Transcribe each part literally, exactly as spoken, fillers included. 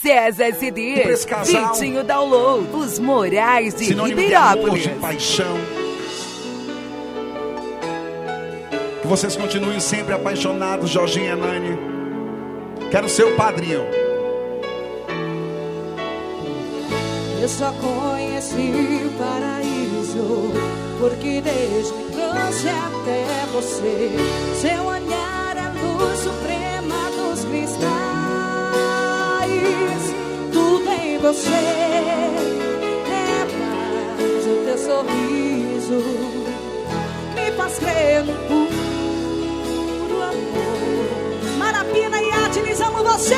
César C Ds, Vitinho Download, Os Morais de Ribeirópolis. De paixão. Que vocês continuem sempre apaixonados, Jorginho e Nani. Quero ser o padrinho. Eu só conheci o paraíso porque Deus me trouxe até você. Seu olhar é a luz suprema dos cristais. Tudo em você é paz. O teu sorriso me faz crer no puro amor. Marapina e Atlas, amo vocês.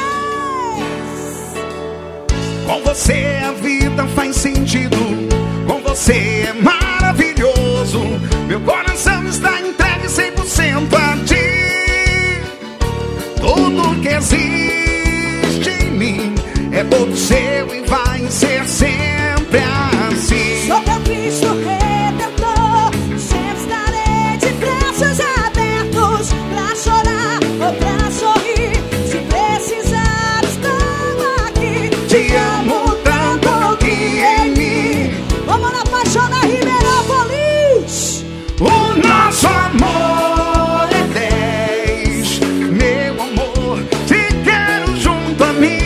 Com você a vida faz sentido. Com você é maravilhoso. Meu coração está entregue cem por cento a ti. Tudo que existe em mim é todo seu e vai ser sempre assim. Sou teu Cristo Redentor, sempre estarei de braços abertos pra chorar ou pra sorrir. Se precisar, estou aqui. Te amo tanto que em mim. Vamos na paixão da Ribeirópolis. O nosso amor é dez. Meu amor, te quero junto a mim.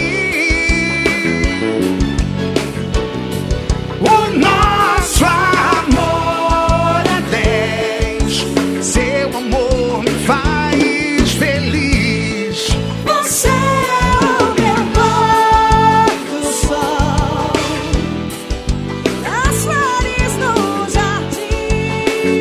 O nosso amor é dez. Seu amor me faz feliz. Você é o meu pôr do sol, as flores no jardim,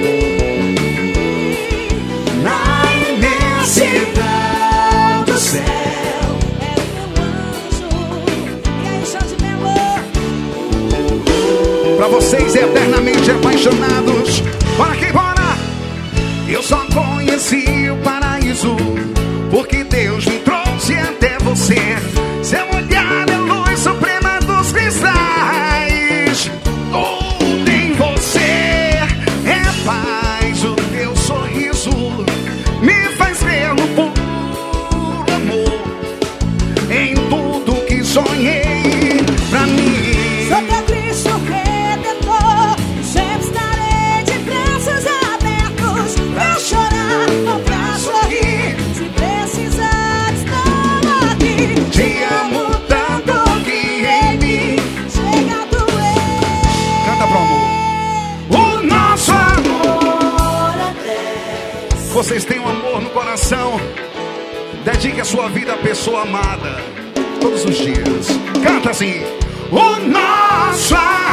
Na imensidão do céu. é meu anjo. E aí, chão de meu amor. Pra vocês eternamente apaixonados. Bora que bora! Eu só conheci o paraíso porque Deus me trouxe até você. Seu olhar é a luz suprema dos cristais. Tudo em você é paz. O teu sorriso me faz ver no puro amor. Em tudo que sonhei pra mim. Sou teu Cristo Redentor, sempre estarei de braços abertos pra chorar ou pra sorrir. Se precisar, estou aqui. Te amo tanto que em mim Chega a doer. canta pro amor. O nosso amor. Vocês têm um amor no coração. Dedique a sua vida à pessoa amada todos os dias. Canta assim. O nosso amor